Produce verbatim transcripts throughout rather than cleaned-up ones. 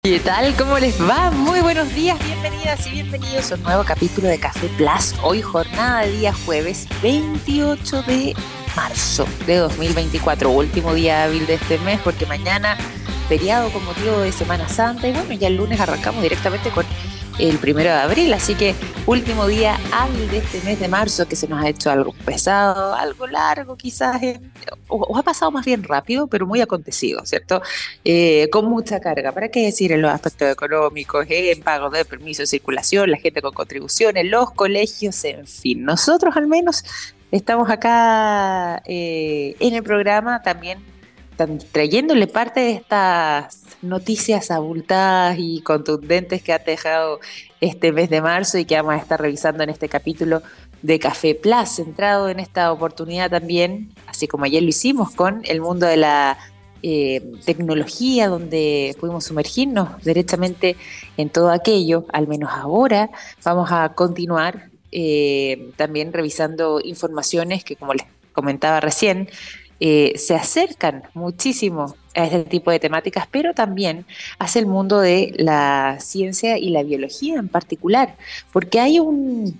¿Qué tal? ¿Cómo les va? Muy buenos días, bienvenidas y bienvenidos a un nuevo capítulo de Café Plus. Hoy jornada de día jueves veintiocho de marzo de dos mil veinticuatro, último día hábil de este mes porque mañana feriado con motivo de Semana Santa y bueno, ya el lunes arrancamos directamente con el primero de abril, así que último día hábil de este mes de marzo que se nos ha hecho algo pesado, algo largo quizás, eh, o, o ha pasado más bien rápido, pero muy acontecido, ¿cierto? Eh, con mucha carga, ¿para qué decir en los aspectos económicos, eh, en pagos de permiso de circulación, la gente con contribuciones, los colegios, en fin. Nosotros al menos estamos acá eh, en el programa también tam- trayéndole parte de estas noticias abultadas y contundentes que ha dejado este mes de marzo y que vamos a estar revisando en este capítulo de Café Plus, centrado en esta oportunidad también, así como ayer lo hicimos con el mundo de la eh, tecnología, donde pudimos sumergirnos derechamente en todo aquello. Al menos ahora vamos a continuar eh, también revisando informaciones que, como les comentaba recién, eh, se acercan muchísimo a este tipo de temáticas, pero también hacia el mundo de la ciencia y la biología en particular, porque hay un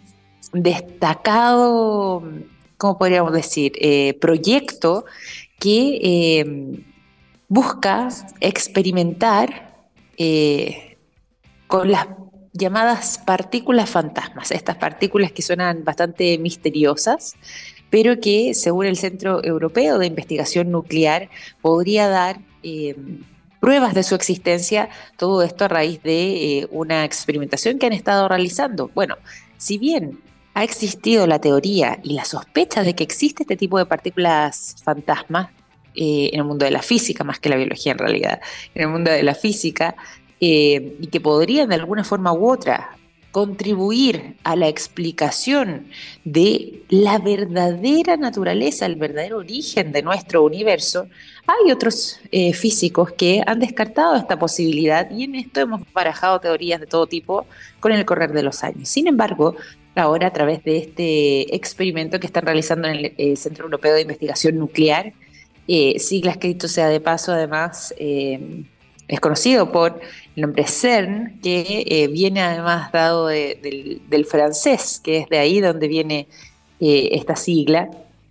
destacado, ¿cómo podríamos decir?, eh, proyecto que eh, busca experimentar eh, con las llamadas partículas fantasmas, estas partículas que suenan bastante misteriosas, pero que según el Centro Europeo de Investigación Nuclear podría dar eh, pruebas de su existencia, todo esto a raíz de eh, una experimentación que han estado realizando. Bueno, si bien ha existido la teoría y la sospecha de que existe este tipo de partículas fantasmas, eh, en el mundo de la física, más que la biología en realidad, en el mundo de la física, eh, y que podrían de alguna forma u otra contribuir a la explicación de la verdadera naturaleza, el verdadero origen de nuestro universo, hay otros eh, físicos que han descartado esta posibilidad y en esto hemos barajado teorías de todo tipo con el correr de los años. Sin embargo, ahora a través de este experimento que están realizando en el eh, Centro Europeo de Investigación Nuclear, eh, siglas que dicho sea de paso, además eh, es conocido por el nombre CERN, que eh, viene además dado de, del, del francés, que es de ahí donde viene eh, esta sigla.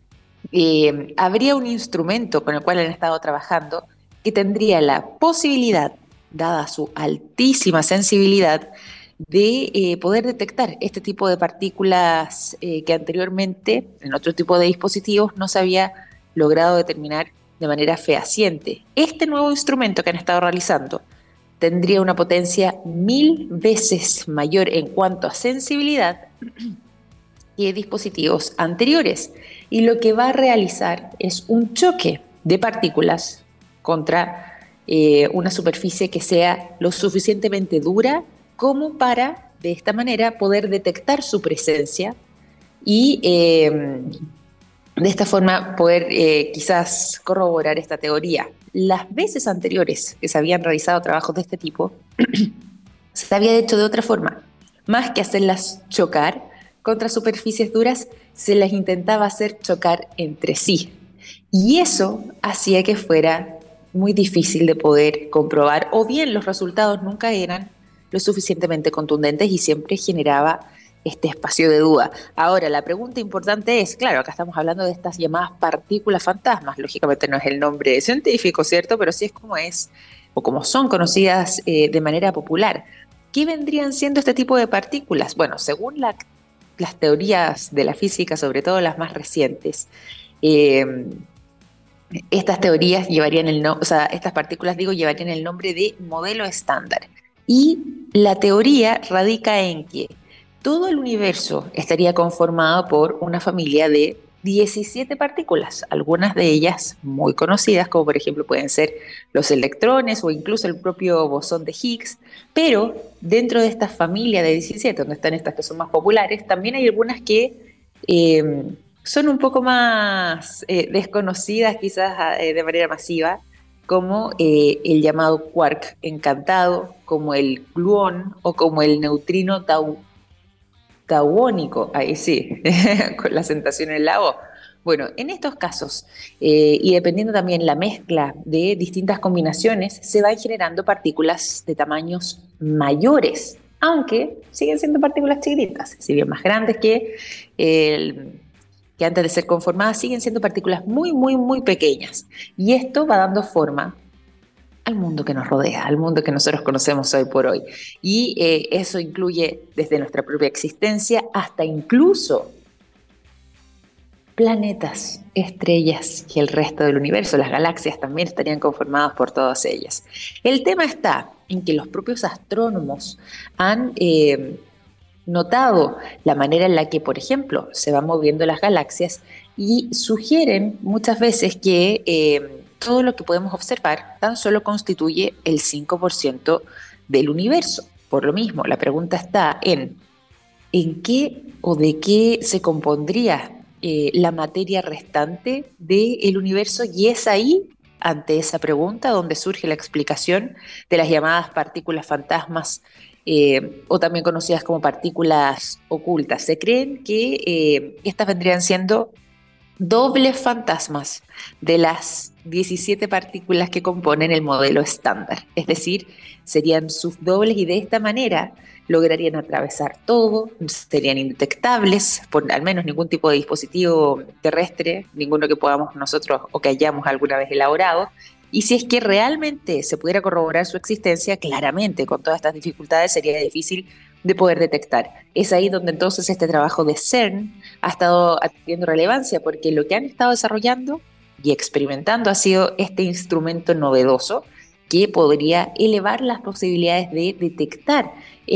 Eh, habría un instrumento con el cual han estado trabajando que tendría la posibilidad, dada su altísima sensibilidad, de eh, poder detectar este tipo de partículas eh, que anteriormente en otro tipo de dispositivos no se había logrado determinar de manera fehaciente. Este nuevo instrumento que han estado realizando tendría una potencia mil veces mayor en cuanto a sensibilidad que dispositivos anteriores. Y lo que va a realizar es un choque de partículas contra eh, una superficie que sea lo suficientemente dura como para, de esta manera, poder detectar su presencia y eh, de esta forma poder eh, quizás corroborar esta teoría. Las veces anteriores que se habían realizado trabajos de este tipo, se había hecho de otra forma. Más que hacerlas chocar contra superficies duras, se las intentaba hacer chocar entre sí. Y eso hacía que fuera muy difícil de poder comprobar, o bien los resultados nunca eran lo suficientemente contundentes y siempre generaba este espacio de duda. Ahora, la pregunta importante es, claro, acá estamos hablando de estas llamadas partículas fantasmas, lógicamente no es el nombre científico, ¿cierto? Pero sí es como es, o como son conocidas eh, de manera popular. ¿Qué vendrían siendo este tipo de partículas? Bueno, según la, las teorías de la física, sobre todo las más recientes, eh, estas teorías llevarían el no, o sea, estas partículas, digo, llevarían el nombre de modelo estándar. Y la teoría radica en que todo el universo estaría conformado por una familia de diecisiete partículas, algunas de ellas muy conocidas, como por ejemplo pueden ser los electrones o incluso el propio bosón de Higgs, pero dentro de esta familia de diecisiete, donde están estas que son más populares, también hay algunas que eh, son un poco más eh, desconocidas quizás eh, de manera masiva, como eh, el llamado quark encantado, como el gluón o como el neutrino tau tauónico, ahí sí, con la acentuación en la O. Bueno, en estos casos, eh, y dependiendo también la mezcla de distintas combinaciones, se van generando partículas de tamaños mayores, aunque siguen siendo partículas chiquititas, si bien más grandes que, el- que antes de ser conformadas, siguen siendo partículas muy, muy, muy pequeñas. Y esto va dando forma al mundo que nos rodea, al mundo que nosotros conocemos hoy por hoy. Y eh, eso incluye desde nuestra propia existencia hasta incluso planetas, estrellas y el resto del universo. Las galaxias también estarían conformadas por todas ellas. El tema está en que los propios astrónomos han eh, notado la manera en la que, por ejemplo, se van moviendo las galaxias y sugieren muchas veces que eh, todo lo que podemos observar tan solo constituye el cinco por ciento del universo. Por lo mismo, la pregunta está en ¿en qué o de qué se compondría eh, la materia restante del universo? Y es ahí, ante esa pregunta, donde surge la explicación de las llamadas partículas fantasmas, eh, o también conocidas como partículas ocultas. Se creen que eh, estas vendrían siendo dobles fantasmas de las diecisiete partículas que componen el modelo estándar. Es decir, serían sus dobles y de esta manera lograrían atravesar todo, serían indetectables por al menos ningún tipo de dispositivo terrestre, ninguno que podamos nosotros o que hayamos alguna vez elaborado. Y si es que realmente se pudiera corroborar su existencia, claramente con todas estas dificultades sería difícil de poder detectar. Es ahí donde entonces este trabajo de CERN ha estado adquiriendo relevancia, porque lo que han estado desarrollando y experimentando ha sido este instrumento novedoso que podría elevar las posibilidades de detectar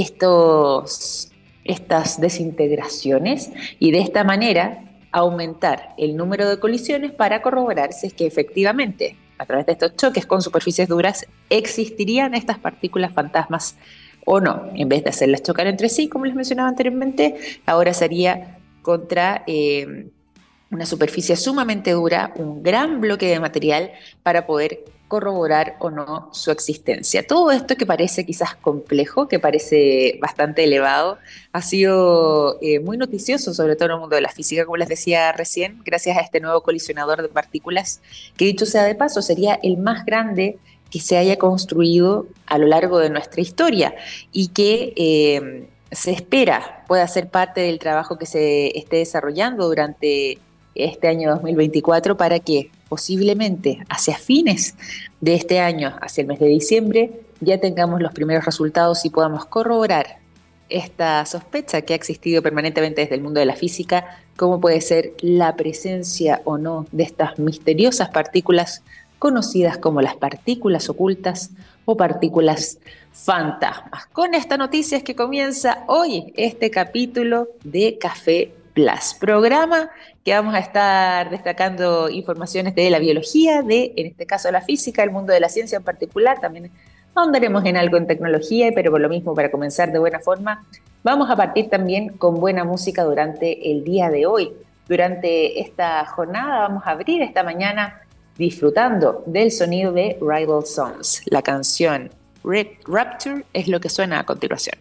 estos, estas desintegraciones y de esta manera aumentar el número de colisiones para corroborar si es que efectivamente a través de estos choques con superficies duras existirían estas partículas fantasmas o no. En vez de hacerlas chocar entre sí, como les mencionaba anteriormente, ahora sería contra eh, una superficie sumamente dura, un gran bloque de material para poder corroborar o no su existencia. Todo esto que parece quizás complejo, que parece bastante elevado, ha sido eh, muy noticioso, sobre todo en el mundo de la física, como les decía recién, gracias a este nuevo colisionador de partículas, que dicho sea de paso, sería el más grande que se haya construido a lo largo de nuestra historia y que eh, se espera pueda ser parte del trabajo que se esté desarrollando durante este año dos mil veinticuatro para que posiblemente hacia fines de este año, hacia el mes de diciembre, ya tengamos los primeros resultados y podamos corroborar esta sospecha que ha existido permanentemente desde el mundo de la física, cómo puede ser la presencia o no de estas misteriosas partículas conocidas como las partículas ocultas o partículas fantasmas. Con esta noticia es que comienza hoy este capítulo de Café Plus, programa que vamos a estar destacando informaciones de la biología, de, en este caso, la física, el mundo de la ciencia en particular. También ahondaremos en algo en tecnología, pero por lo mismo, para comenzar de buena forma, vamos a partir también con buena música durante el día de hoy. Durante esta jornada vamos a abrir esta mañana disfrutando del sonido de Rival Sons. La canción Rapture es lo que suena a continuación.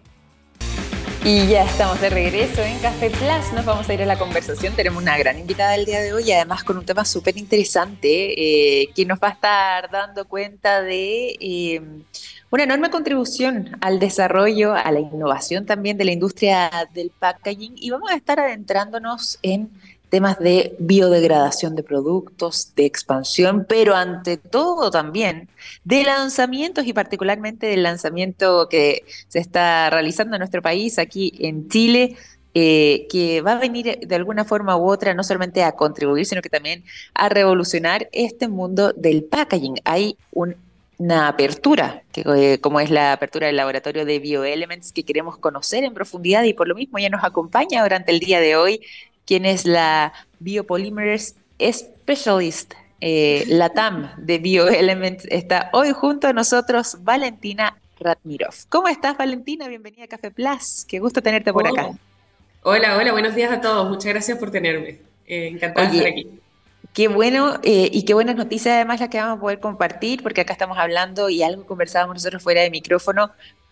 Y ya estamos de regreso en Café Plus, nos vamos a ir a la conversación, tenemos una gran invitada el día de hoy y además con un tema súper interesante eh, que nos va a estar dando cuenta de eh, una enorme contribución al desarrollo, a la innovación también de la industria del packaging y vamos a estar adentrándonos en temas de biodegradación de productos, de expansión, pero ante todo también de lanzamientos y particularmente del lanzamiento que se está realizando en nuestro país, aquí en Chile, eh, que va a venir de alguna forma u otra no solamente a contribuir, sino que también a revolucionar este mundo del packaging. Hay un, una apertura, que, eh, como es la apertura del laboratorio de Bioelements, que queremos conocer en profundidad y por lo mismo ya nos acompaña durante el día de hoy, quien es la Biopolymers Specialist eh, Latam de Bioelements. Está hoy junto a nosotros Valentina Ratmirov. ¿Cómo estás, Valentina? Bienvenida a Café Plus. Qué gusto tenerte por acá. Oh, hola, hola, buenos días a todos. Muchas gracias por tenerme. Eh, encantada de estar Oye, aquí. qué bueno eh, y qué buenas noticias además las que vamos a poder compartir, porque acá estamos hablando y algo conversábamos nosotros fuera de micrófono.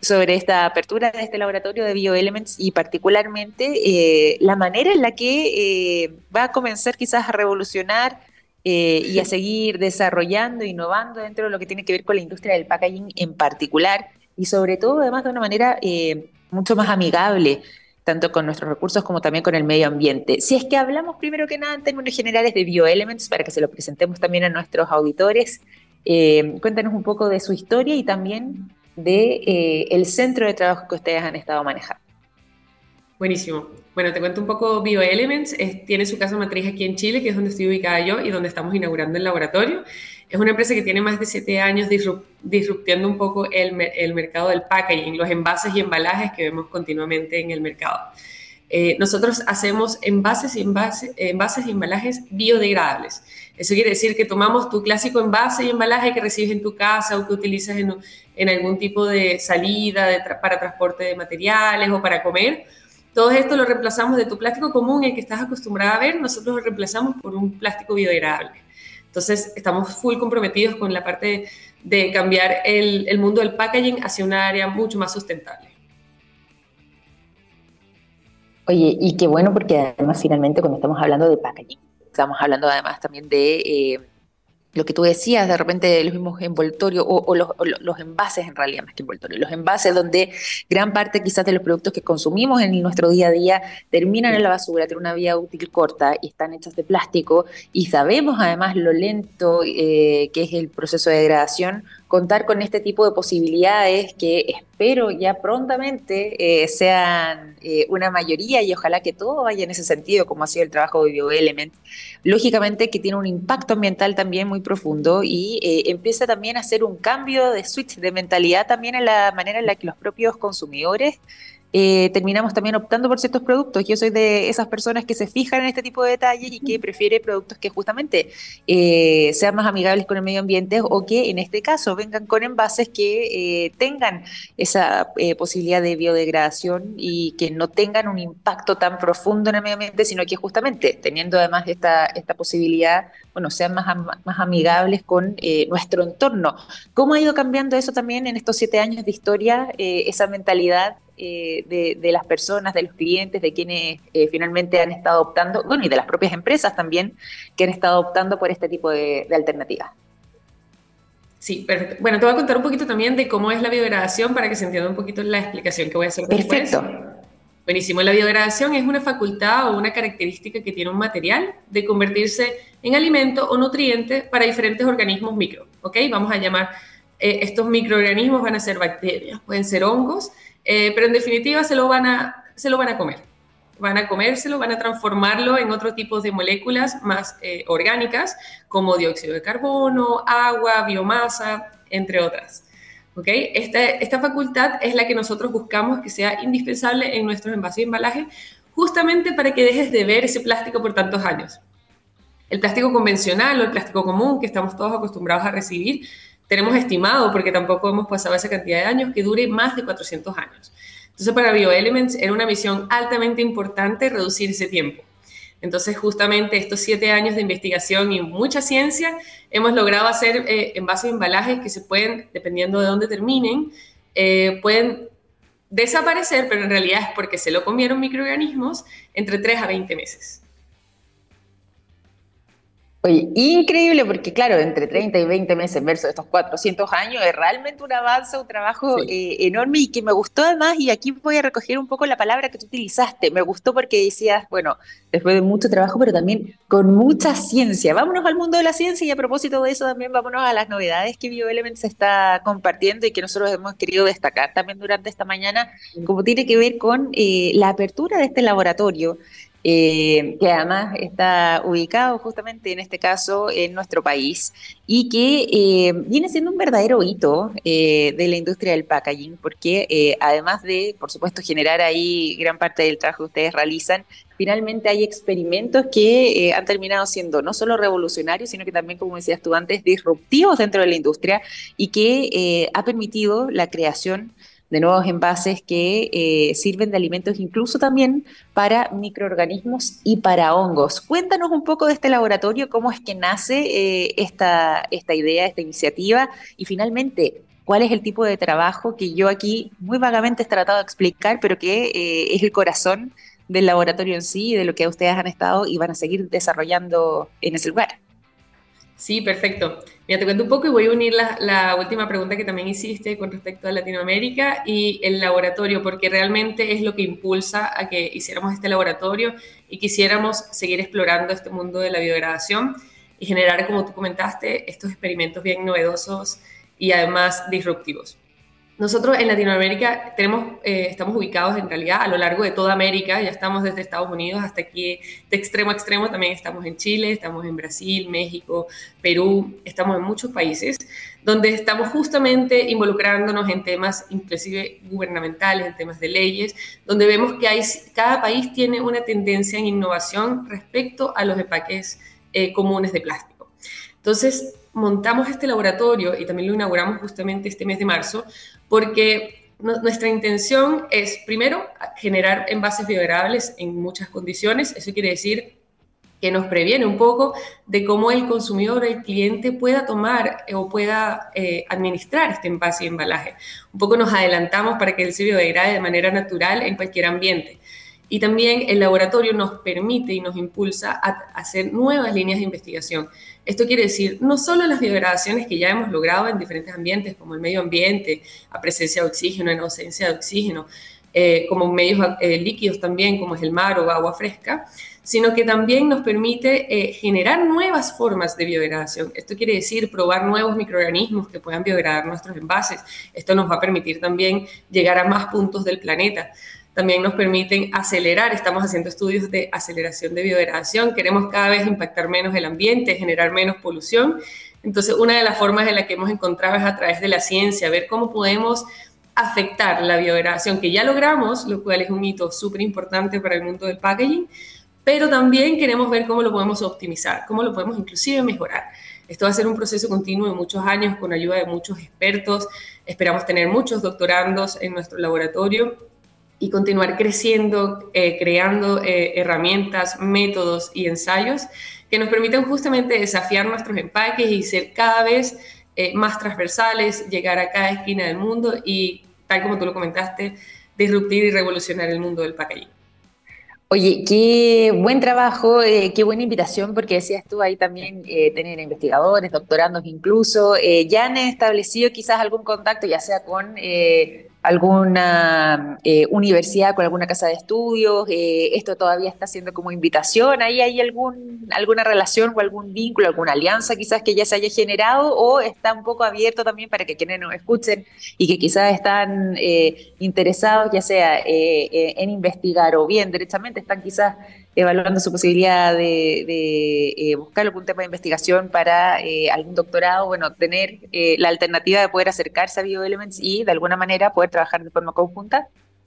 sobre esta apertura de este laboratorio de Bioelements y particularmente eh, la manera en la que eh, va a comenzar quizás a revolucionar eh, y a seguir desarrollando, innovando dentro de lo que tiene que ver con la industria del packaging en particular y sobre todo además de una manera eh, mucho más amigable, tanto con nuestros recursos como también con el medio ambiente. Si es que hablamos primero que nada en términos generales de Bioelements, para que se lo presentemos también a nuestros auditores, eh, cuéntanos un poco de su historia y también de eh, el centro de trabajo que ustedes han estado manejando. Buenísimo. Bueno, te cuento un poco. BioElements es- tiene su casa matriz aquí en Chile, que es donde estoy ubicada yo y donde estamos inaugurando el laboratorio. Es una empresa que tiene más de siete años disrup- disruptiendo un poco el, mer- el mercado del packaging, los envases y embalajes que vemos continuamente en el mercado. Eh, nosotros hacemos envases y, envase- envases y embalajes biodegradables. Eso quiere decir que tomamos tu clásico envase y embalaje que recibes en tu casa o que utilizas en, en algún tipo de salida de tra- para transporte de materiales o para comer. Todo esto lo reemplazamos de tu plástico común, el que estás acostumbrado a ver, nosotros lo reemplazamos por un plástico biodegradable. Entonces, estamos full comprometidos con la parte de, de cambiar el, el mundo del packaging hacia un área mucho más sustentable. Oye, y qué bueno porque además finalmente cuando estamos hablando de packaging, estamos hablando además también de eh, lo que tú decías, de repente los mismos envoltorios o, o los, o los envases en realidad más que envoltorios, los envases donde gran parte quizás de los productos que consumimos en nuestro día a día terminan en la basura, tienen una vida útil corta y están hechos de plástico y sabemos además lo lento eh, que es el proceso de degradación, contar con este tipo de posibilidades que espero ya prontamente eh, sean eh, una mayoría y ojalá que todo vaya en ese sentido como ha sido el trabajo de BioElement. Lógicamente que tiene un impacto ambiental también muy profundo y eh, empieza también a hacer un cambio de switch de mentalidad también en la manera en la que los propios consumidores eh, terminamos también optando por ciertos productos. Yo soy de esas personas que se fijan en este tipo de detalles y que prefiere productos que justamente eh, sean más amigables con el medio ambiente o que en este caso vengan con envases que eh, tengan esa eh, posibilidad de biodegradación y que no tengan un impacto tan profundo en el medio ambiente, sino que justamente teniendo además esta, esta posibilidad, bueno, sean más, am- más amigables con eh, nuestro entorno. ¿Cómo ha ido cambiando eso también en estos siete años de historia, eh, esa mentalidad eh, de, de las personas, de los clientes, de quienes eh, finalmente han estado optando, bueno, y de las propias empresas también, que han estado optando por este tipo de, de alternativas? Sí, perfecto. Bueno, te voy a contar un poquito también de cómo es la biodegradación para que se entienda un poquito la explicación que voy a hacer Perfecto. después. Buenísimo. La biodegradación es una facultad o una característica que tiene un material de convertirse en alimento o nutriente para diferentes organismos micro. ¿Ok? Vamos a llamar, eh, estos microorganismos van a ser bacterias, pueden ser hongos, eh, pero en definitiva se lo, van a, se lo van a comer. Van a comérselo, van a transformarlo en otro tipo de moléculas más eh, orgánicas, como dióxido de carbono, agua, biomasa, entre otras. ¿Okay? Esta, esta facultad es la que nosotros buscamos que sea indispensable en nuestros envases y embalajes, justamente para que dejes de ver ese plástico por tantos años. El plástico convencional o el plástico común que estamos todos acostumbrados a recibir, tenemos estimado, porque tampoco hemos pasado esa cantidad de años, que dure más de cuatrocientos años. Entonces, para BioElements era una misión altamente importante reducir ese tiempo. Entonces, justamente estos siete años de investigación y mucha ciencia, hemos logrado hacer eh, envases y embalajes que se pueden, dependiendo de dónde terminen, eh, pueden desaparecer, pero en realidad es porque se lo comieron microorganismos entre tres a veinte meses. Oye, increíble porque claro, entre treinta y veinte meses versus estos cuatrocientos años es realmente un avance, un trabajo Sí. eh, enorme y que me gustó además, y aquí voy a recoger un poco la palabra que tú utilizaste, me gustó porque decías, bueno, después de mucho trabajo, pero también con mucha ciencia. Vámonos al mundo de la ciencia y a propósito de eso también vámonos a las novedades que BioElement se está compartiendo y que nosotros hemos querido destacar también durante esta mañana, como tiene que ver con eh, la apertura de este laboratorio eh, que además está ubicado justamente en este caso en nuestro país y que eh, viene siendo un verdadero hito eh, de la industria del packaging, porque eh, además de, por supuesto, generar ahí gran parte del trabajo que ustedes realizan, finalmente hay experimentos que eh, han terminado siendo no solo revolucionarios, sino que también, como decías tú antes, disruptivos dentro de la industria y que eh, ha permitido la creación de nuevos envases que eh, sirven de alimentos incluso también para microorganismos y para hongos. Cuéntanos un poco de este laboratorio, cómo es que nace eh, esta, esta idea, esta iniciativa y finalmente, cuál es el tipo de trabajo que yo aquí muy vagamente he tratado de explicar, pero que eh, es el corazón del laboratorio en sí y de lo que ustedes han estado y van a seguir desarrollando en ese lugar. Sí, perfecto. Mira, te cuento un poco y voy a unir la, la última pregunta que también hiciste con respecto a Latinoamérica y el laboratorio, porque realmente es lo que impulsa a que hiciéramos este laboratorio y quisiéramos seguir explorando este mundo de la biodegradación y generar, como tú comentaste, estos experimentos bien novedosos y además disruptivos. Nosotros en Latinoamérica tenemos, eh, estamos ubicados en realidad a lo largo de toda América, ya estamos desde Estados Unidos hasta aquí, de extremo a extremo, también estamos en Chile, estamos en Brasil, México, Perú, estamos en muchos países donde estamos justamente involucrándonos en temas inclusive gubernamentales, en temas de leyes, donde vemos que hay, cada país tiene una tendencia en innovación respecto a los empaques eh, comunes de plástico. Entonces, montamos este laboratorio y también lo inauguramos justamente este mes de marzo, porque no, nuestra intención es, primero, generar envases biodegradables en muchas condiciones. Eso quiere decir que nos previene un poco de cómo el consumidor, el cliente, pueda tomar o pueda eh, administrar este envase y embalaje. Un poco nos adelantamos para que él se biodegrade de manera natural en cualquier ambiente. Y también el laboratorio nos permite y nos impulsa a hacer nuevas líneas de investigación. Esto quiere decir no solo las biodegradaciones que ya hemos logrado en diferentes ambientes, como el medio ambiente, a presencia de oxígeno, en ausencia de oxígeno, eh, como medios eh, líquidos también, como es el mar o agua fresca, sino que también nos permite eh, generar nuevas formas de biodegradación. Esto quiere decir probar nuevos microorganismos que puedan biodegradar nuestros envases. Esto nos va a permitir también llegar a más puntos del planeta. También nos permiten acelerar, estamos haciendo estudios de aceleración de biodegradación, queremos cada vez impactar menos el ambiente, generar menos polución. Entonces, una de las formas en la que hemos encontrado es a través de la ciencia, ver cómo podemos afectar la biodegradación, que ya logramos, lo cual es un hito súper importante para el mundo del packaging, pero también queremos ver cómo lo podemos optimizar, cómo lo podemos inclusive mejorar. Esto va a ser un proceso continuo de muchos años con ayuda de muchos expertos. Esperamos tener muchos doctorandos en nuestro laboratorio y continuar creciendo, eh, creando eh, herramientas, métodos y ensayos que nos permitan justamente desafiar nuestros empaques y ser cada vez eh, más transversales, llegar a cada esquina del mundo y, tal como tú lo comentaste, disruptir y revolucionar el mundo del packaging. Oye, qué buen trabajo, eh, qué buena invitación, porque decías tú ahí también eh, tener investigadores, doctorandos incluso. Eh, ¿ya han establecido quizás algún contacto, ya sea con eh, alguna eh, universidad, con alguna casa de estudios? Eh, ¿esto todavía está siendo como invitación? ¿Ahí hay algún, alguna relación o algún vínculo, alguna alianza quizás que ya se haya generado? ¿O está un poco abierto también para que quienes nos escuchen y que quizás están eh, interesados, ya sea eh, eh, en investigar o bien directamente están quizás evaluando su posibilidad de, de eh, buscar algún tema de investigación para eh, algún doctorado, bueno, tener eh, la alternativa de poder acercarse a BioElements y de alguna manera poder trabajar de forma conjunta?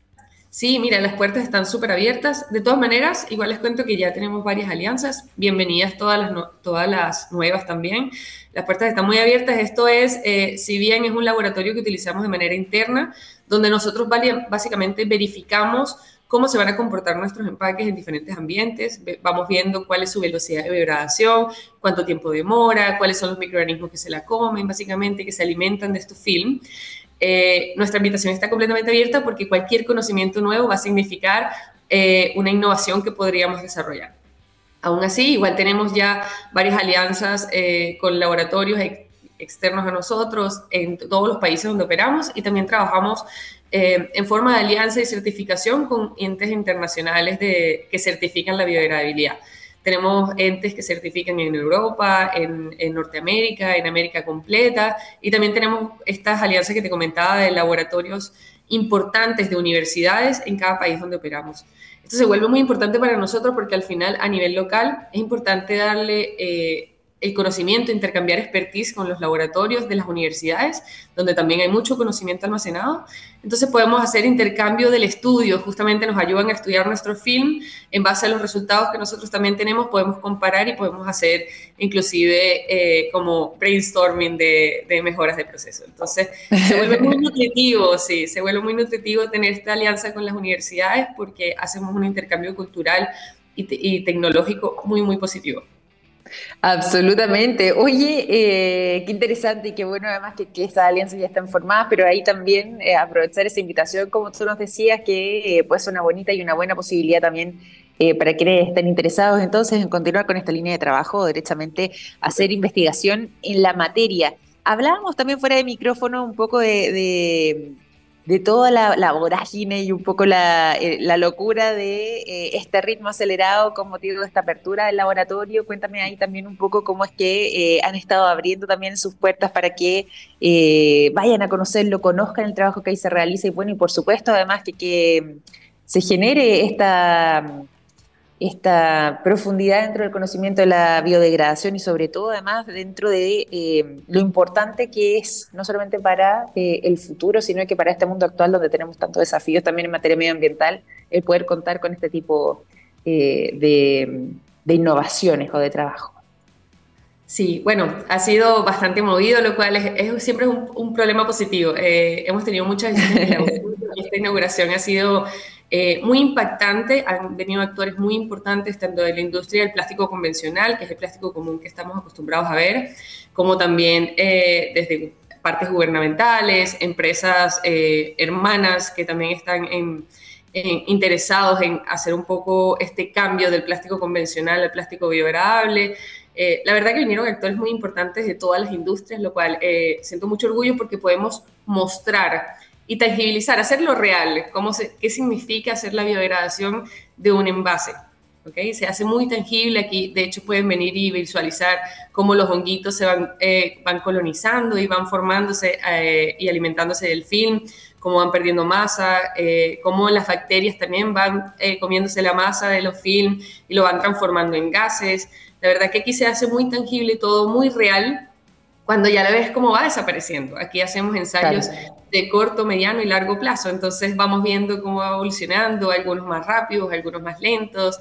Sí, mira, las puertas están súper abiertas. De todas maneras, igual les cuento que ya tenemos varias alianzas. Bienvenidas todas las, no, todas las nuevas también. Las puertas están muy abiertas. Esto es, eh, si bien es un laboratorio que utilizamos de manera interna, donde nosotros básicamente verificamos cómo se van a comportar nuestros empaques en diferentes ambientes. Vamos viendo cuál es su velocidad de degradación, cuánto tiempo demora, cuáles son los microorganismos que se la comen, básicamente, que se alimentan de estos film. Eh, nuestra invitación está completamente abierta porque cualquier conocimiento nuevo va a significar eh, una innovación que podríamos desarrollar. Aún así, igual tenemos ya varias alianzas eh, con laboratorios ex externos a nosotros en todos los países donde operamos y también trabajamos eh, en forma de alianza y certificación con entes internacionales de, que certifican la biodegradabilidad. Tenemos entes que certifican en Europa, en, en Norteamérica, en América completa, y también tenemos estas alianzas que te comentaba de laboratorios importantes de universidades en cada país donde operamos. Esto se vuelve muy importante para nosotros porque al final, a nivel local, es importante darle eh, el conocimiento, intercambiar expertise con los laboratorios de las universidades, donde también hay mucho conocimiento almacenado. Entonces podemos hacer intercambio del estudio, justamente nos ayudan a estudiar nuestro film, en base a los resultados que nosotros también tenemos, podemos comparar y podemos hacer inclusive eh, como brainstorming de, de mejoras de proceso. Entonces se vuelve muy nutritivo, sí, se vuelve muy nutritivo tener esta alianza con las universidades porque hacemos un intercambio cultural y, te y tecnológico muy, muy positivo. Absolutamente. Oye, eh, qué interesante y qué bueno además que, que estas alianzas ya están formadas, pero ahí también eh, aprovechar esa invitación, como tú nos decías, que eh, puede ser una bonita y una buena posibilidad también eh, para quienes estén interesados entonces en continuar con esta línea de trabajo, o derechamente hacer investigación en la materia. Hablábamos también fuera de micrófono un poco de, de, de toda la, la vorágine y un poco la, eh, la locura de eh, este ritmo acelerado con motivo de esta apertura del laboratorio. Cuéntame ahí también un poco cómo es que eh, han estado abriendo también sus puertas para que eh, vayan a conocerlo, conozcan el trabajo que ahí se realiza y bueno, y por supuesto además que, que se genere esta esta profundidad dentro del conocimiento de la biodegradación y sobre todo además dentro de eh, lo importante que es no solamente para eh, el futuro, sino que para este mundo actual donde tenemos tantos desafíos también en materia medioambiental, el poder contar con este tipo eh, de, de innovaciones o de trabajo. Sí, bueno, ha sido bastante movido, lo cual es, es siempre un, un problema positivo. Eh, hemos tenido muchas visitas en la y esta inauguración ha sido eh, muy impactante. Han venido actores muy importantes, tanto de la industria del plástico convencional, que es el plástico común que estamos acostumbrados a ver, como también eh, desde partes gubernamentales, empresas eh, hermanas que también están en, en, interesados en hacer un poco este cambio del plástico convencional al plástico biodegradable. Eh, la verdad que vinieron actores muy importantes de todas las industrias, lo cual eh, siento mucho orgullo porque podemos mostrar y tangibilizar, hacerlo real, cómo se, qué significa hacer la biodegradación de un envase. ¿Okay? Se hace muy tangible aquí, de hecho pueden venir y visualizar cómo los honguitos se van, eh, van colonizando y van formándose eh, y alimentándose del film, cómo van perdiendo masa, eh, cómo las bacterias también van eh, comiéndose la masa de los film y lo van transformando en gases. La verdad que aquí se hace muy tangible, todo muy real, cuando ya la ves cómo va desapareciendo. Aquí hacemos ensayos claro. de corto, mediano y largo plazo, entonces vamos viendo cómo va evolucionando, algunos más rápidos, algunos más lentos.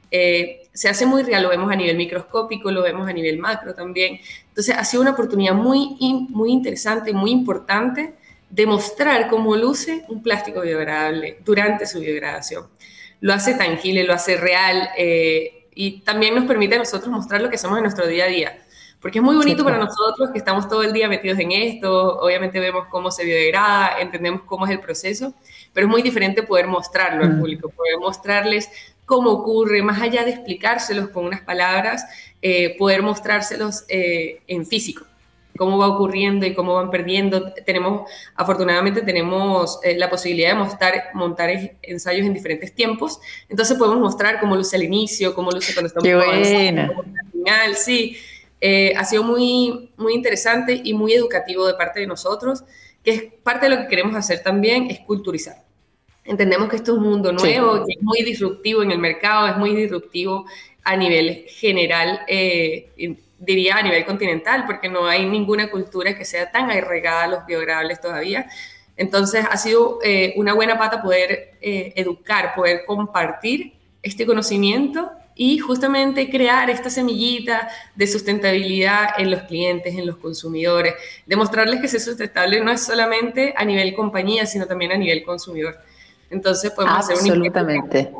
Eh, se hace muy real, lo vemos a nivel microscópico, lo vemos a nivel macro también. Entonces ha sido una oportunidad muy, muy interesante, muy importante de mostrar cómo luce un plástico biodegradable durante su biodegradación. Lo hace tangible, lo hace real, eh, y también nos permite a nosotros mostrar lo que somos en nuestro día a día. Porque es muy bonito sí, para nosotros que estamos todo el día metidos en esto, obviamente vemos cómo se biodegrada, entendemos cómo es el proceso, pero es muy diferente poder mostrarlo al público, poder mostrarles cómo ocurre, más allá de explicárselos con unas palabras, eh, poder mostrárselos eh, en físico, cómo va ocurriendo y cómo van perdiendo. Tenemos, afortunadamente tenemos eh, la posibilidad de mostrar, montar ensayos en diferentes tiempos, entonces podemos mostrar cómo luce al inicio, cómo luce cuando estamos avanzando, cómo luce al final, sí. Eh, ha sido muy, muy interesante y muy educativo de parte de nosotros, que es parte de lo que queremos hacer también, es culturizar. Entendemos que esto es un mundo nuevo, sí. que es muy disruptivo en el mercado, es muy disruptivo a nivel general, eh, diría a nivel continental, porque no hay ninguna cultura que sea tan arraigada a los biodegradables todavía. Entonces ha sido eh, una buena pata poder eh, educar, poder compartir este conocimiento y justamente crear esta semillita de sustentabilidad en los clientes, en los consumidores, demostrarles que ser sustentable no es solamente a nivel compañía, sino también a nivel consumidor. Entonces podemos hacer un absolutamente.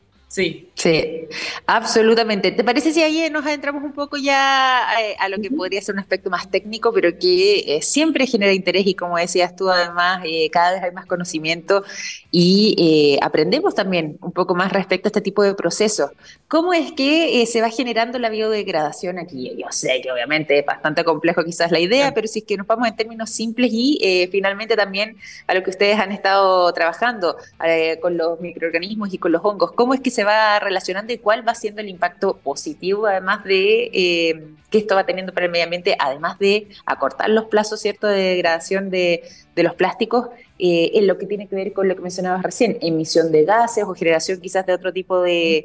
Sí. Sí, absolutamente. ¿Te parece si ahí nos adentramos un poco ya a, a lo que podría ser un aspecto más técnico, pero que eh, siempre genera interés y como decías tú, además, eh, cada vez hay más conocimiento y eh, aprendemos también un poco más respecto a este tipo de procesos? ¿Cómo es que eh, se va generando la biodegradación aquí? Yo sé que obviamente es bastante complejo quizás la idea, sí. pero si es que nos vamos en términos simples y eh, finalmente también a lo que ustedes han estado trabajando eh, con los microorganismos y con los hongos, ¿cómo es que se va relacionando y cuál va siendo el impacto positivo, además de eh, que esto va teniendo para el medio ambiente, además de acortar los plazos, ¿cierto?, de degradación de, de los plásticos, eh, en lo que tiene que ver con lo que mencionabas recién, emisión de gases o generación quizás de otro tipo de,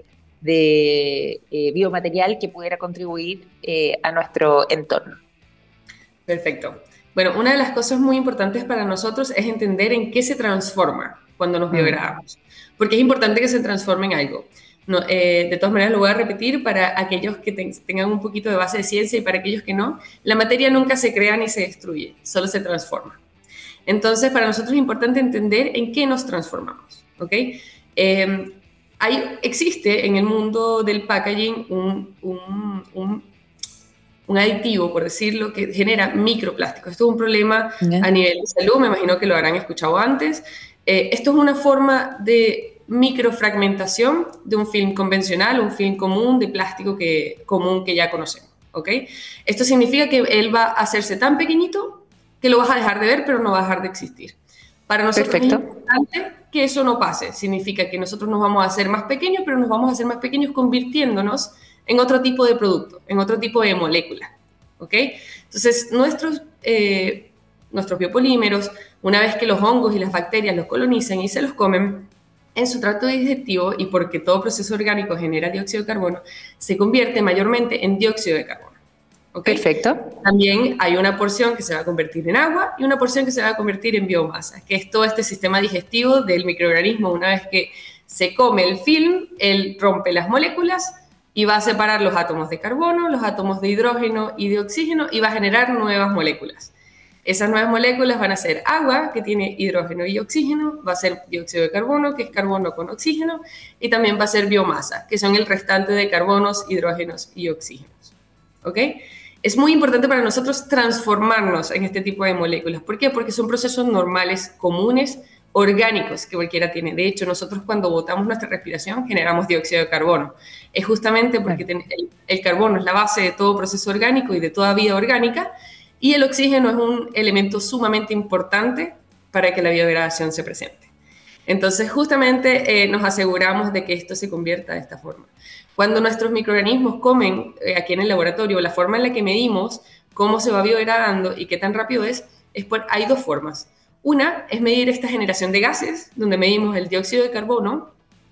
de eh, biomaterial que pudiera contribuir eh, a nuestro entorno. Perfecto. Bueno, una de las cosas muy importantes para nosotros es entender en qué se transforma cuando nos biodegradamos, porque es importante que se transforme en algo. No, eh, de todas maneras lo voy a repetir para aquellos que te, tengan un poquito de base de ciencia y para aquellos que no, la materia nunca se crea ni se destruye, solo se transforma. Entonces, para nosotros es importante entender en qué nos transformamos, ¿ok? Eh, hay, existe en el mundo del packaging un, un, un, un aditivo, por decirlo, que genera microplásticos. Esto es un problema Ya. a nivel de salud, me imagino que lo habrán escuchado antes. Eh, esto es una forma de microfragmentación de un film convencional, un film común de plástico que, común que ya conocemos, ¿ok? Esto significa que él va a hacerse tan pequeñito que lo vas a dejar de ver, pero no va a dejar de existir. Para nosotros Perfecto. es importante que eso no pase. Significa que nosotros nos vamos a hacer más pequeños, pero nos vamos a hacer más pequeños convirtiéndonos en otro tipo de producto, en otro tipo de molécula, ¿ok? Entonces, nuestros, eh, nuestros biopolímeros, una vez que los hongos y las bacterias los colonizan y se los comen, en su tracto digestivo, y porque todo proceso orgánico genera dióxido de carbono, se convierte mayormente en dióxido de carbono. ¿Okay? Perfecto. También hay una porción que se va a convertir en agua y una porción que se va a convertir en biomasa, que es todo este sistema digestivo del microorganismo. Una vez que se come el film, él rompe las moléculas y va a separar los átomos de carbono, los átomos de hidrógeno y de oxígeno y va a generar nuevas moléculas. Esas nuevas moléculas van a ser agua, que tiene hidrógeno y oxígeno, va a ser dióxido de carbono, que es carbono con oxígeno, y también va a ser biomasa, que son el restante de carbonos, hidrógenos y oxígenos. ¿Ok? Es muy importante para nosotros transformarnos en este tipo de moléculas. ¿Por qué? Porque son procesos normales, comunes, orgánicos que cualquiera tiene. De hecho, nosotros cuando botamos nuestra respiración generamos dióxido de carbono. Es justamente porque Claro. el, el carbono es la base de todo proceso orgánico y de toda vida orgánica, y el oxígeno es un elemento sumamente importante para que la biodegradación se presente. Entonces, justamente eh, nos aseguramos de que esto se convierta de esta forma. Cuando nuestros microorganismos comen eh, aquí en el laboratorio, la forma en la que medimos cómo se va biodegradando y qué tan rápido es, es por, hay dos formas. Una es medir esta generación de gases, donde medimos el dióxido de carbono,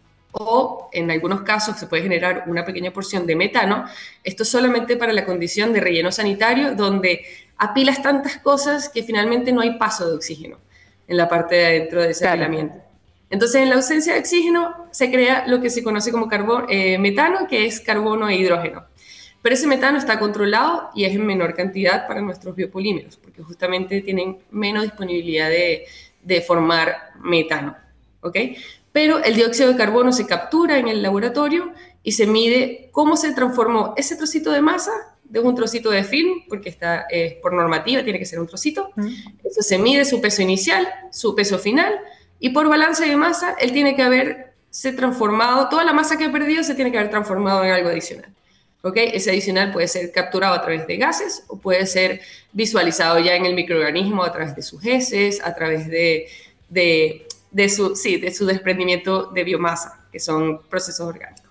o en algunos casos se puede generar una pequeña porción de metano. Esto solamente para la condición de relleno sanitario, donde apilas tantas cosas que finalmente no hay paso de oxígeno en la parte de adentro de ese Claro. apilamiento. Entonces, en la ausencia de oxígeno se crea lo que se conoce como carbono, eh, metano, que es carbono e hidrógeno. Pero ese metano está controlado y es en menor cantidad para nuestros biopolímeros, porque justamente tienen menos disponibilidad de, de formar metano, ¿ok? Pero el dióxido de carbono se captura en el laboratorio y se mide cómo se transformó ese trocito de masa de un trocito de film, porque está eh, por normativa, tiene que ser un trocito. Mm. Eso se mide su peso inicial, su peso final, y por balance de masa, él tiene que haberse transformado, toda la masa que ha perdido se tiene que haber transformado en algo adicional. ¿Ok? Ese adicional puede ser capturado a través de gases o puede ser visualizado ya en el microorganismo a través de sus heces, a través de, de, de, su, sí, de su desprendimiento de biomasa, que son procesos orgánicos.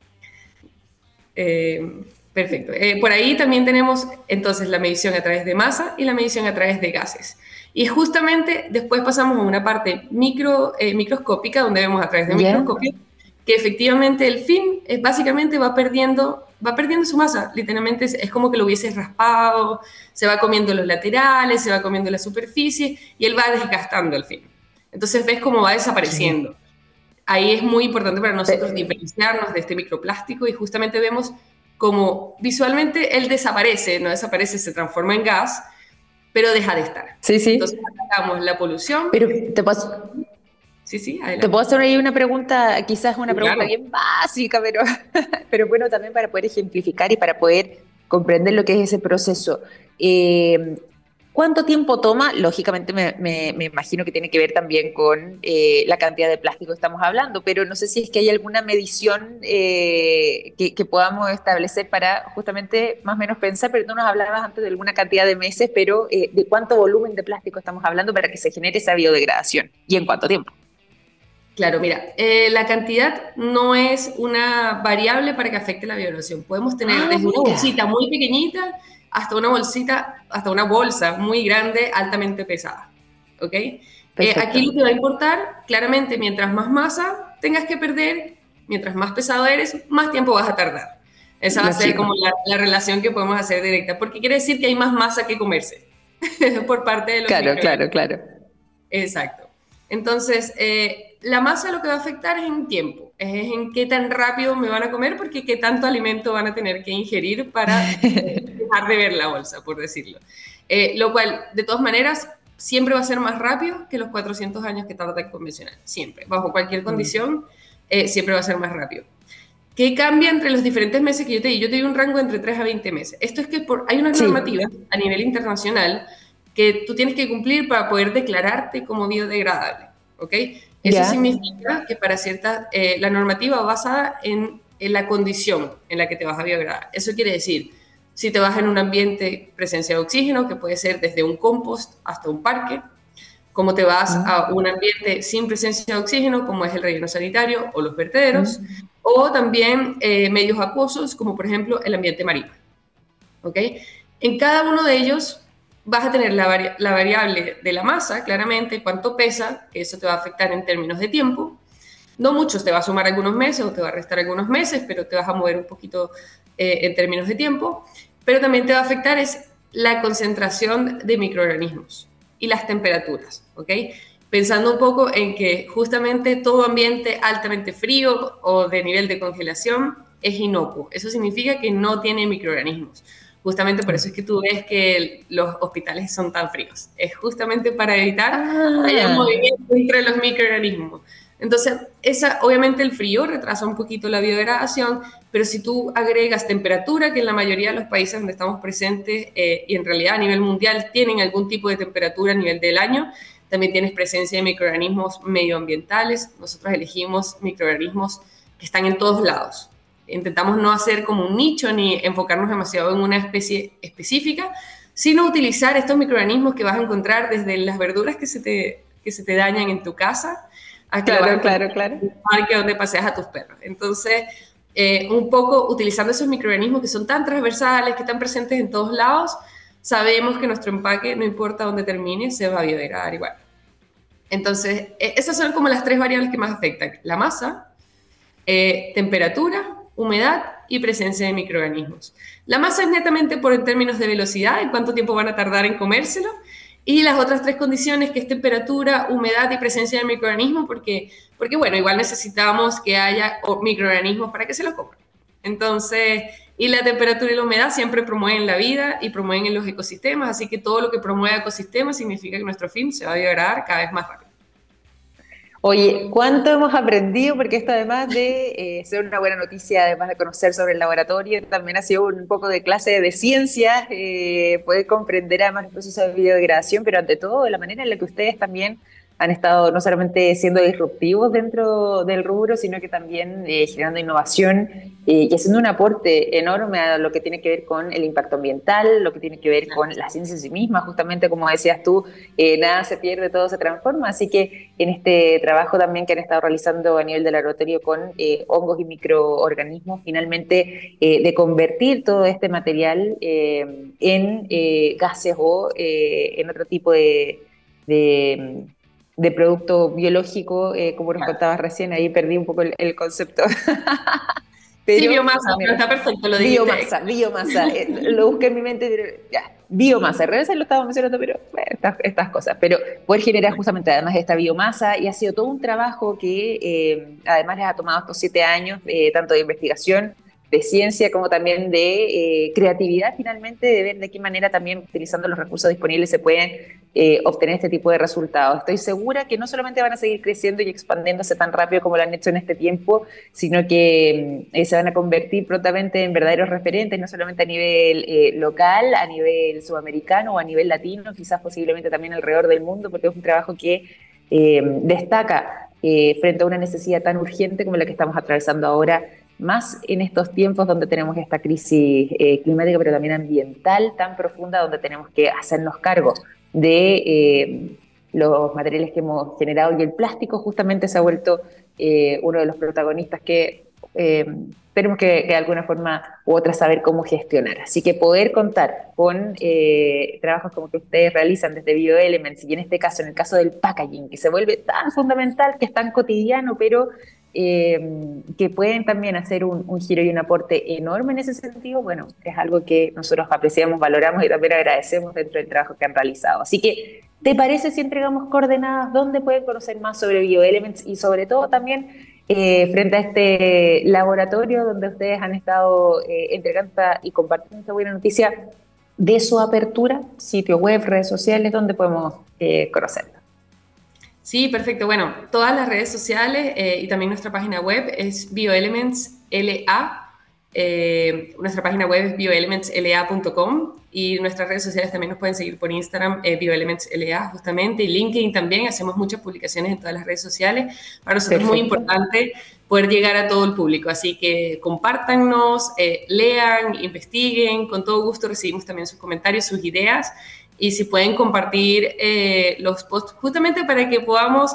Eh, perfecto. Eh, por ahí también tenemos entonces la medición a través de masa y la medición a través de gases. Y justamente después pasamos a una parte micro, eh, microscópica, donde vemos a través de ¿Ya? microscopio que efectivamente el film es, básicamente va perdiendo, va perdiendo su masa. Literalmente es, es como que lo hubiese raspado, se va comiendo los laterales, se va comiendo la superficie y él va desgastando el film. Entonces ves cómo va desapareciendo. Sí. Ahí es muy importante para nosotros Pe- diferenciarnos de este microplástico y justamente vemos cómo visualmente él desaparece, no desaparece, se transforma en gas, pero deja de estar. Sí, Entonces sí. atacamos la polución. Pero te puedo, Sí, sí, te adelante. puedo hacer ahí una pregunta, quizás una Sí, pregunta claro. bien básica, pero, pero bueno, también para poder ejemplificar y para poder comprender lo que es ese proceso. Eh, ¿Cuánto tiempo toma? Lógicamente me, me- me imagino que tiene que ver también con eh, la cantidad de plástico que estamos hablando, pero no sé si es que hay alguna medición eh, que, que podamos establecer para justamente más o menos pensar, pero tú nos hablabas antes de alguna cantidad de meses, pero eh, ¿de cuánto volumen de plástico estamos hablando para que se genere esa biodegradación? ¿Y en cuánto tiempo? Claro, mira, eh, la cantidad no es una variable para que afecte la vibración. Podemos tener Ah, desde una mira. bolsita muy pequeñita hasta una bolsita, hasta una bolsa muy grande, altamente pesada. ¿Ok? Eh, Perfecto. aquí lo que va a importar, claramente, mientras más masa tengas que perder, mientras más pesado eres, más tiempo vas a tardar. Esa va a ser Lógico. como la, la relación que podemos hacer directa, porque quiere decir que hay más masa que comerse por parte de los Claro, claro, microorganismos. claro. Exacto. Entonces, eh, la masa lo que va a afectar es en tiempo, es en qué tan rápido me van a comer, porque qué tanto alimento van a tener que ingerir para dejar de ver la bolsa, por decirlo. Eh, lo cual, de todas maneras, siempre va a ser más rápido que los cuatrocientos años que tarda el convencional, siempre. Bajo cualquier Mm. condición, eh, siempre va a ser más rápido. ¿Qué cambia entre los diferentes meses que yo te di? Yo te di un rango entre tres a veinte meses. Esto es que por, hay una Sí, normativa a nivel internacional que tú tienes que cumplir para poder declararte como biodegradable, ¿ok? Eso ya, significa que para ciertas, eh, la normativa va basada en, en la condición en la que te vas a biodegradar. Eso quiere decir, si te vas en un ambiente presencia de oxígeno, que puede ser desde un compost hasta un parque, como te vas mm, a un ambiente sin presencia de oxígeno, como es el relleno sanitario o los vertederos, mm, o también eh, medios acuosos, como por ejemplo el ambiente marino. ¿Ok? En cada uno de ellos vas a tener la, vari la variable de la masa, claramente, cuánto pesa, que eso te va a afectar en términos de tiempo. No muchos, te va a sumar algunos meses o te va a restar algunos meses, pero te vas a mover un poquito eh, en términos de tiempo. Pero también te va a afectar es la concentración de microorganismos y las temperaturas, ¿ok? Pensando un poco en que justamente todo ambiente altamente frío o de nivel de congelación es inocuo. Eso significa que no tiene microorganismos. Justamente por eso es que tú ves que los hospitales son tan fríos. Es justamente para evitar que haya ah, movimiento entre los microorganismos. Entonces, esa, obviamente el frío retrasa un poquito la biodegradación, pero si tú agregas temperatura, que en la mayoría de los países donde estamos presentes eh, y en realidad a nivel mundial tienen algún tipo de temperatura a nivel del año, también tienes presencia de microorganismos medioambientales. Nosotros elegimos microorganismos que están en todos lados. Intentamos no hacer como un nicho ni enfocarnos demasiado en una especie específica, sino utilizar estos microorganismos que vas a encontrar desde las verduras que se te, que se te dañan en tu casa a que lo vas a claro, encontrar claro, claro. en un parque donde paseas a tus perros. Entonces, eh, un poco utilizando esos microorganismos que son tan transversales, que están presentes en todos lados, sabemos que nuestro empaque, no importa dónde termine, se va a biodegradar igual. Entonces, eh, esas son como las tres variables que más afectan. La masa, eh, temperatura, humedad y presencia de microorganismos. La masa es netamente por en términos de velocidad, en cuánto tiempo van a tardar en comérselo, y las otras tres condiciones, que es temperatura, humedad y presencia de microorganismos, porque, porque bueno, igual necesitamos que haya microorganismos para que se los coman. Entonces, y la temperatura y la humedad siempre promueven la vida y promueven los ecosistemas, así que todo lo que promueve ecosistemas significa que nuestro film se va a degradar cada vez más rápido. Oye, ¿cuánto hemos aprendido? Porque esto además de eh, ser una buena noticia, además de conocer sobre el laboratorio, también ha sido un poco de clase de ciencia, eh, poder comprender además el proceso de biodegradación, pero ante todo la manera en la que ustedes también han estado no solamente siendo disruptivos dentro del rubro, sino que también eh, generando innovación eh, y haciendo un aporte enorme a lo que tiene que ver con el impacto ambiental, lo que tiene que ver con la ciencia en sí misma, justamente como decías tú, eh, nada se pierde, todo se transforma, así que en este trabajo también que han estado realizando a nivel del laboratorio con eh, hongos y microorganismos, finalmente eh, de convertir todo este material eh, en eh, gases o eh, en otro tipo de, de, de producto biológico, eh, como nos contabas recién, ahí perdí un poco el, el concepto. Sí, Pero biomasa, pero mira, está perfecto, lo dijiste. biomasa, biomasa, eh, lo busqué en mi mente, pero ya, biomasa, revés lo estaba mencionando, pero bueno, estas, estas cosas, pero poder generar justamente además esta biomasa y ha sido todo un trabajo que eh, además les ha tomado estos siete años, eh, tanto de investigación, de ciencia, como también de eh, creatividad finalmente, de ver de qué manera también utilizando los recursos disponibles se pueden eh, obtener este tipo de resultados. Estoy segura que no solamente van a seguir creciendo y expandiéndose tan rápido como lo han hecho en este tiempo, sino que eh, se van a convertir prontamente en verdaderos referentes, no solamente a nivel eh, local, a nivel sudamericano o a nivel latino, quizás posiblemente también alrededor del mundo, porque es un trabajo que eh, destaca eh, frente a una necesidad tan urgente como la que estamos atravesando ahora, más en estos tiempos donde tenemos esta crisis eh, climática, pero también ambiental tan profunda, donde tenemos que hacernos cargo de eh, los materiales que hemos generado y el plástico justamente se ha vuelto eh, uno de los protagonistas que eh, tenemos que, que de alguna forma u otra saber cómo gestionar. Así que poder contar con eh, trabajos como que ustedes realizan desde BioElements y en este caso, en el caso del packaging, que se vuelve tan fundamental, que es tan cotidiano, pero eh, que pueden también hacer un, un giro y un aporte enorme en ese sentido, bueno, es algo que nosotros apreciamos, valoramos y también agradecemos dentro del trabajo que han realizado. Así que, ¿te parece si entregamos coordenadas donde pueden conocer más sobre BioElements y sobre todo también eh, frente a este laboratorio donde ustedes han estado eh, entregando esta, y compartiendo esta buena noticia de su apertura, sitio web, redes sociales, donde podemos eh, conocerla? Sí, perfecto. Bueno, todas las redes sociales eh, y también nuestra página web es Bioelements L A. Eh, nuestra página web es bioelements l a punto com y nuestras redes sociales también nos pueden seguir por Instagram, eh, Bioelements L A justamente, y LinkedIn también. Hacemos muchas publicaciones en todas las redes sociales. Para nosotros es muy Perfecto. importante poder llegar a todo el público, así que compártanos, eh, lean, investiguen. Con todo gusto recibimos también sus comentarios, sus ideas. Y si pueden compartir eh, los posts justamente para que podamos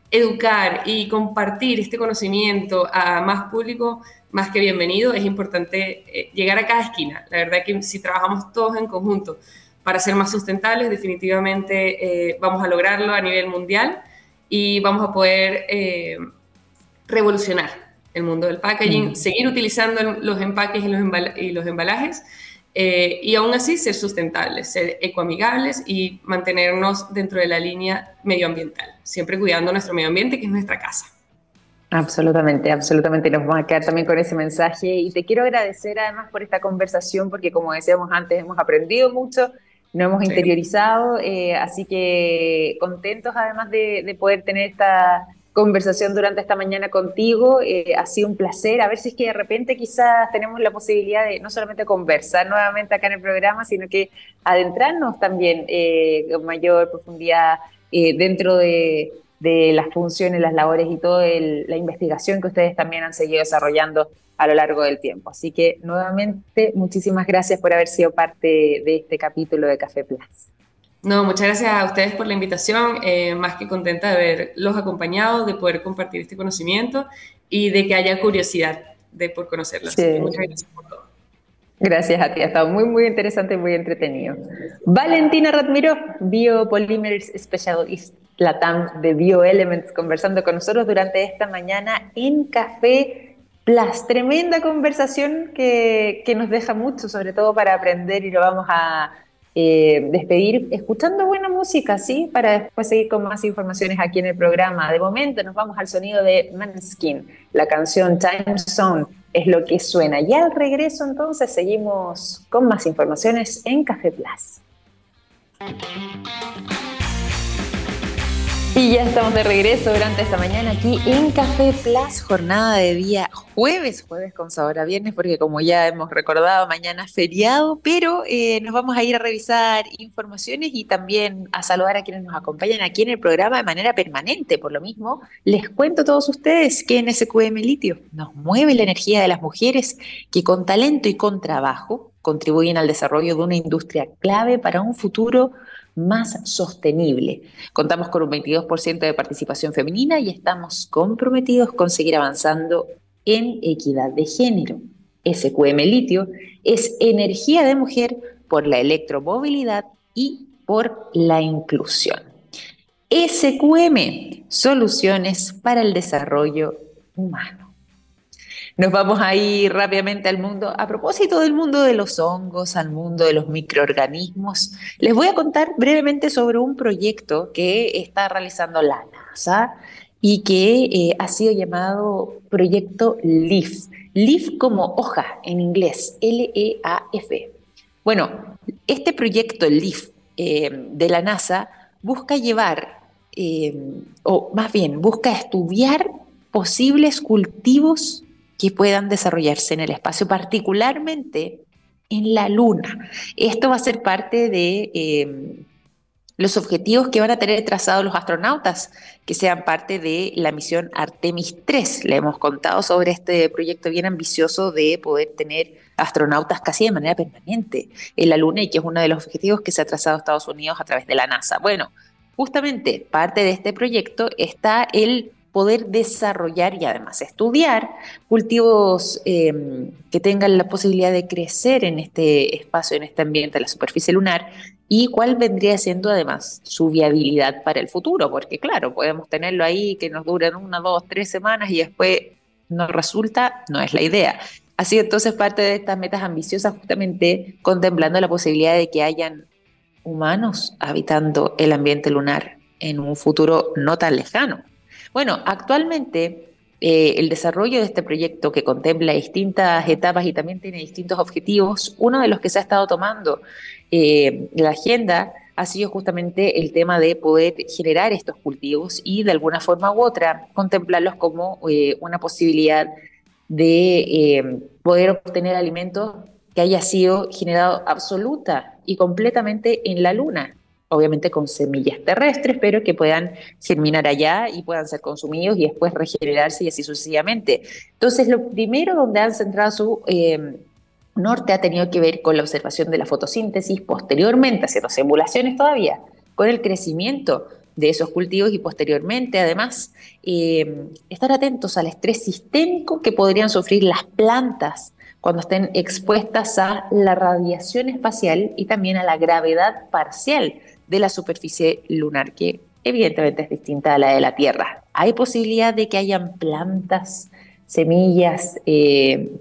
educar y compartir este conocimiento a más público, más que bienvenido. Es importante eh, llegar a cada esquina. La verdad que si trabajamos todos en conjunto para ser más sustentables, definitivamente eh, vamos a lograrlo a nivel mundial y vamos a poder eh, revolucionar el mundo del packaging, Mm. seguir utilizando los empaques y los, embala y los embalajes, eh, y aún así ser sustentables, ser ecoamigables y mantenernos dentro de la línea medioambiental, siempre cuidando nuestro medio ambiente, que es nuestra casa. Absolutamente, absolutamente. Nos vamos a quedar también con ese mensaje y te quiero agradecer además por esta conversación porque como decíamos antes hemos aprendido mucho, nos hemos Sí. interiorizado, eh, así que contentos además de, de poder tener esta conversación durante esta mañana contigo. Eh, ha sido un placer, a ver si es que de repente quizás tenemos la posibilidad de no solamente conversar nuevamente acá en el programa, sino que adentrarnos también eh, con mayor profundidad eh, dentro de de las funciones, las labores y toda la investigación que ustedes también han seguido desarrollando a lo largo del tiempo. Así que nuevamente, muchísimas gracias por haber sido parte de este capítulo de Café Plus. No, muchas gracias a ustedes por la invitación, eh, más que contenta de haberlos acompañado, de poder compartir este conocimiento y de que haya curiosidad de por conocerlo. Sí. Así que muchas gracias por todo. Gracias a ti, ha estado muy, muy interesante y muy entretenido. Valentina Ratmiró, Biopolymers Specialist Latam de Bioelements, conversando con nosotros durante esta mañana en Café Plus. Tremenda conversación que, que nos deja mucho, sobre todo para aprender, y lo vamos a eh, despedir escuchando buena música, ¿sí? Para después seguir con más informaciones aquí en el programa. De momento nos vamos al sonido de Måneskin, la canción Time Zone. Es lo que suena. Y al regreso, entonces, seguimos con más informaciones en Café Plus. Y ya estamos de regreso durante esta mañana aquí en Café Plus, jornada de día jueves, jueves con sabor a viernes, porque como ya hemos recordado, mañana es feriado, pero eh, nos vamos a ir a revisar informaciones y también a saludar a quienes nos acompañan aquí en el programa de manera permanente. Por lo mismo, les cuento a todos ustedes que en S Q M Litio nos mueve la energía de las mujeres que con talento y con trabajo contribuyen al desarrollo de una industria clave para un futuro más sostenible. Contamos con un veintidós por ciento de participación femenina y estamos comprometidos con seguir avanzando en equidad de género. S Q M Litio es energía de mujer por la electromovilidad y por la inclusión. S Q M, soluciones para el desarrollo humano. Nos vamos a ir rápidamente al mundo, a propósito del mundo de los hongos, al mundo de los microorganismos. Les voy a contar brevemente sobre un proyecto que está realizando la NASA y que eh, ha sido llamado Proyecto LEAF. LEAF como hoja en inglés, L E A F. Bueno, este proyecto LEAF eh, de la NASA busca llevar, eh, o más bien, busca estudiar posibles cultivos que puedan desarrollarse en el espacio, particularmente en la Luna. Esto va a ser parte de eh, los objetivos que van a tener trazados los astronautas, que sean parte de la misión Artemis tres. Le hemos contado sobre este proyecto bien ambicioso de poder tener astronautas casi de manera permanente en la Luna y que es uno de los objetivos que se ha trazado Estados Unidos a través de la NASA. Bueno, justamente parte de este proyecto está el poder desarrollar y además estudiar cultivos eh, que tengan la posibilidad de crecer en este espacio, en este ambiente de la superficie lunar, y cuál vendría siendo además su viabilidad para el futuro, porque claro, podemos tenerlo ahí que nos duren una, dos, tres semanas y después no resulta, no es la idea. Así entonces parte de estas metas ambiciosas justamente contemplando la posibilidad de que hayan humanos habitando el ambiente lunar en un futuro no tan lejano. Bueno, actualmente eh, el desarrollo de este proyecto que contempla distintas etapas y también tiene distintos objetivos, uno de los que se ha estado tomando eh, la agenda ha sido justamente el tema de poder generar estos cultivos y de alguna forma u otra contemplarlos como eh, una posibilidad de eh, poder obtener alimentos que haya sido generado absoluta y completamente en la Luna, obviamente con semillas terrestres, pero que puedan germinar allá y puedan ser consumidos y después regenerarse y así sucesivamente. Entonces, lo primero donde han centrado su eh, norte ha tenido que ver con la observación de la fotosíntesis, posteriormente, haciendo simulaciones todavía, con el crecimiento de esos cultivos y posteriormente, además, eh, estar atentos al estrés sistémico que podrían sufrir las plantas cuando estén expuestas a la radiación espacial y también a la gravedad parcial de la superficie lunar, que evidentemente es distinta a la de la Tierra. ¿Hay posibilidad de que hayan plantas, semillas, eh,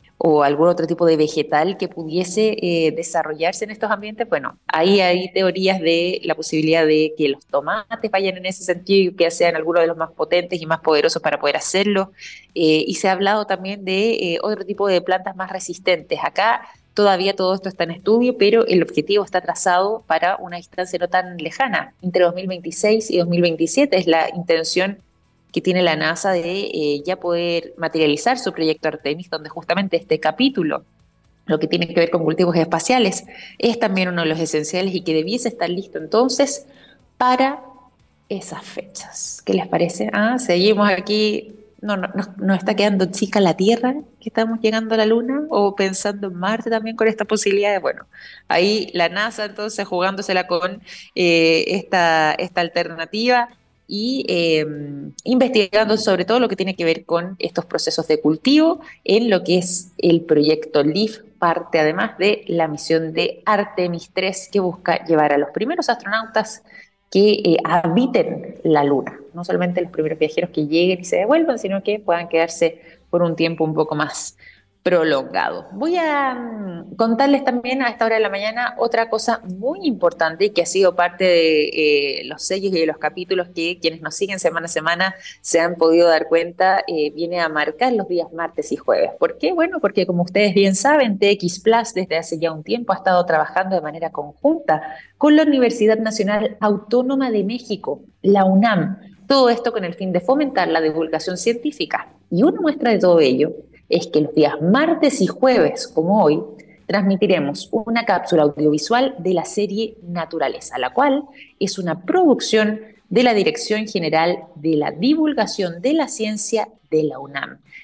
o algún otro tipo de vegetal que pudiese eh, desarrollarse en estos ambientes? Bueno, ahí hay teorías de la posibilidad de que los tomates vayan en ese sentido y que sean algunos de los más potentes y más poderosos para poder hacerlo. Eh, y se ha hablado también de eh, otro tipo de plantas más resistentes. Acá todavía todo esto está en estudio, pero el objetivo está trazado para una distancia no tan lejana. Entre dos mil veintiséis y dos mil veintisiete es la intención que tiene la NASA de eh, ya poder materializar su proyecto Artemis, donde justamente este capítulo, lo que tiene que ver con cultivos espaciales, es también uno de los esenciales y que debiese estar listo entonces para esas fechas. ¿Qué les parece? Ah, seguimos aquí, no, no, nos, nos está quedando chica la Tierra, que estamos llegando a la Luna, o pensando en Marte también con estas posibilidades. Bueno, ahí la NASA entonces jugándosela con eh, esta, esta alternativa y eh, investigando sobre todo lo que tiene que ver con estos procesos de cultivo en lo que es el proyecto LEAF, parte además de la misión de Artemis tres, que busca llevar a los primeros astronautas que eh, habiten la Luna, no solamente los primeros viajeros que lleguen y se devuelvan, sino que puedan quedarse por un tiempo un poco más prolongado. Voy a um, contarles también a esta hora de la mañana otra cosa muy importante que ha sido parte de eh, los sellos y de los capítulos que quienes nos siguen semana a semana se han podido dar cuenta, eh, viene a marcar los días martes y jueves. ¿Por qué? Bueno, porque como ustedes bien saben, T X Plus desde hace ya un tiempo ha estado trabajando de manera conjunta con la Universidad Nacional Autónoma de México, la UNAM. Todo esto con el fin de fomentar la divulgación científica. Y una muestra de todo ello es que los días martes y jueves, como hoy, transmitiremos una cápsula audiovisual de la serie Naturaleza, la cual es una producción de la Dirección General de la Divulgación de la Ciencia de la UNAM.